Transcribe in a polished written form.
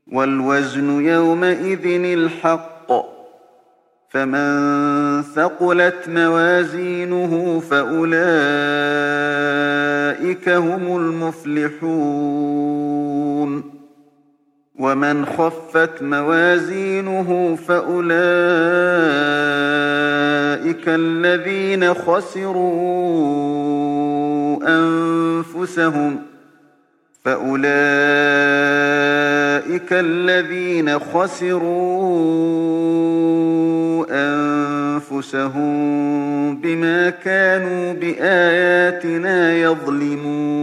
والوزن يومئذ الحق. فمن ثقلت موازينه فأولئك هم المفلحون. ومن خفت موازينه فأولئك الذين خسروا أنفسهم بما كانوا بآياتنا يظلمون.